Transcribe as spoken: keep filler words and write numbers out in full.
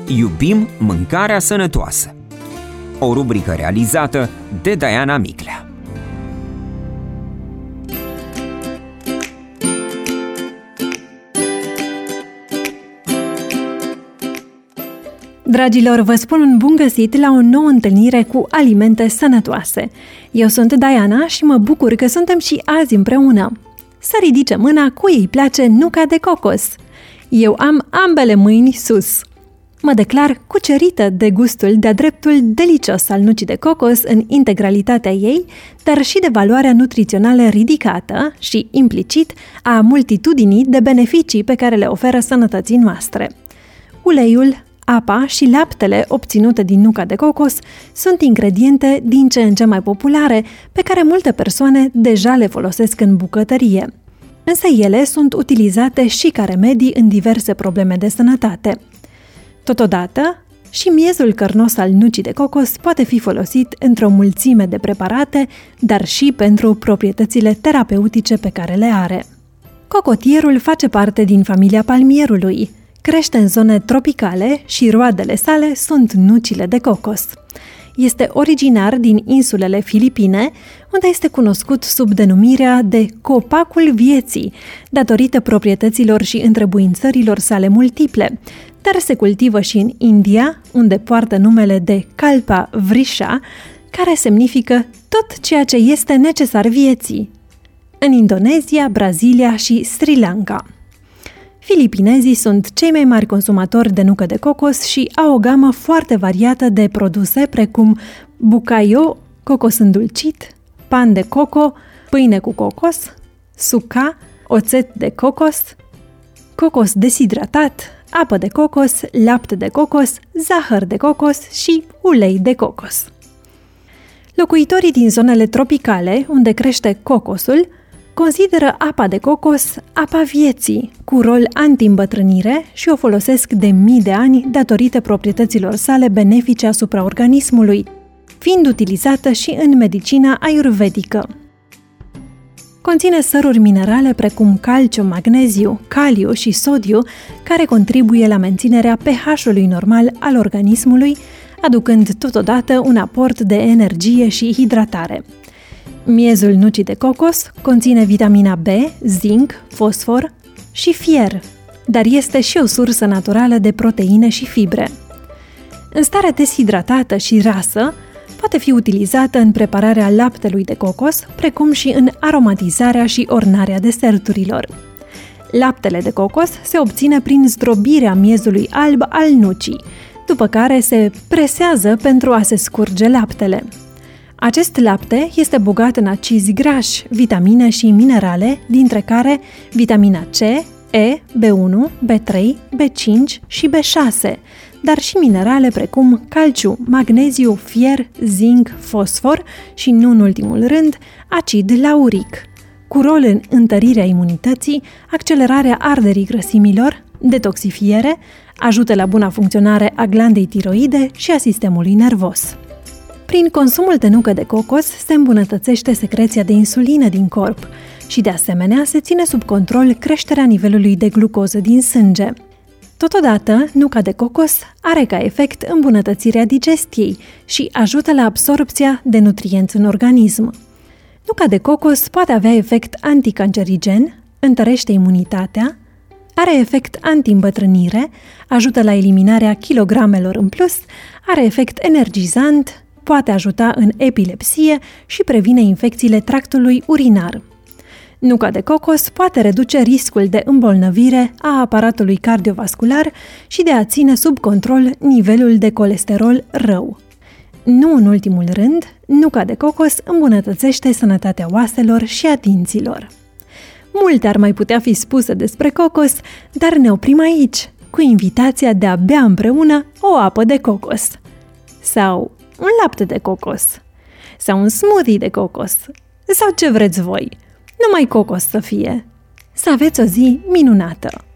Iubim mâncarea sănătoasă. O rubrică realizată de Diana Miclea. Dragilor, vă spun un bun găsit la o nouă întâlnire cu alimente sănătoase. Eu sunt Diana și mă bucur că suntem și azi împreună. Să ridice mâna cui îi place nuca de cocos. Eu am ambele mâini sus. Mă declar cucerită de gustul de-a dreptul delicios al nucii de cocos în integralitatea ei, dar și de valoarea nutrițională ridicată și, implicit, a multitudinii de beneficii pe care le oferă sănătății noastre. Uleiul, apa și laptele obținute din nuca de cocos sunt ingrediente din ce în ce mai populare, pe care multe persoane deja le folosesc în bucătărie. Însă ele sunt utilizate și ca remedii în diverse probleme de sănătate. Totodată, și miezul cărnos al nucii de cocos poate fi folosit într-o mulțime de preparate, dar și pentru proprietățile terapeutice pe care le are. Cocotierul face parte din familia palmierului. Crește în zone tropicale și roadele sale sunt nucile de cocos. Este originar din insulele Filipine, unde este cunoscut sub denumirea de copacul vieții, datorită proprietăților și întrebuințărilor sale multiple, dar se cultivă și în India, unde poartă numele de Kalpa Vrisha, care semnifică tot ceea ce este necesar vieții, în Indonezia, Brazilia și Sri Lanka. Filipinezii sunt cei mai mari consumatori de nucă de cocos și au o gamă foarte variată de produse precum bucayo, cocos îndulcit, pan de coco, pâine cu cocos, suca, oțet de cocos, cocos deshidratat, apă de cocos, lapte de cocos, zahăr de cocos și ulei de cocos. Locuitorii din zonele tropicale, unde crește cocosul, consideră apa de cocos apa vieții, cu rol anti-îmbătrânire și o folosesc de mii de ani datorită proprietăților sale benefice asupra organismului, fiind utilizată și în medicina ayurvedică. Conține săruri minerale precum calciu, magneziu, caliu și sodiu, care contribuie la menținerea pH-ului normal al organismului, aducând totodată un aport de energie și hidratare. Miezul nucii de cocos conține vitamina B, zinc, fosfor și fier, dar este și o sursă naturală de proteine și fibre. În stare deshidratată și rasă, poate fi utilizată în prepararea laptelui de cocos, precum și în aromatizarea și ornarea deserturilor. Laptele de cocos se obține prin zdrobirea miezului alb al nucii, după care se presează pentru a se scurge laptele. Acest lapte este bogat în acizi grași, vitamine și minerale, dintre care vitamina C, E, B unu, B trei, B cinci și B șase, dar și minerale precum calciu, magneziu, fier, zinc, fosfor și, nu în ultimul rând, acid lauric, cu rol în întărirea imunității, accelerarea arderii grăsimilor, detoxifiere, ajută la buna funcționare a glandei tiroide și a sistemului nervos. Prin consumul de nucă de cocos se îmbunătățește secreția de insulină din corp și, de asemenea, se ține sub control creșterea nivelului de glucoză din sânge. Totodată, nuca de cocos are ca efect îmbunătățirea digestiei și ajută la absorbția de nutrienți în organism. Nuca de cocos poate avea efect anticancerigen, întărește imunitatea, are efect anti-îmbătrânire, ajută la eliminarea kilogramelor în plus, are efect energizant, poate ajuta în epilepsie și previne infecțiile tractului urinar. Nuca de cocos poate reduce riscul de îmbolnăvire a aparatului cardiovascular și de a ține sub control nivelul de colesterol rău. Nu în ultimul rând, nuca de cocos îmbunătățește sănătatea oaselor și a dinților. Multe ar mai putea fi spuse despre cocos, dar ne oprim aici, cu invitația de a bea împreună o apă de cocos. Sau un lapte de cocos. Sau un smoothie de cocos. Sau ce vreți voi. Numai cocos să fie. Să aveți o zi minunată!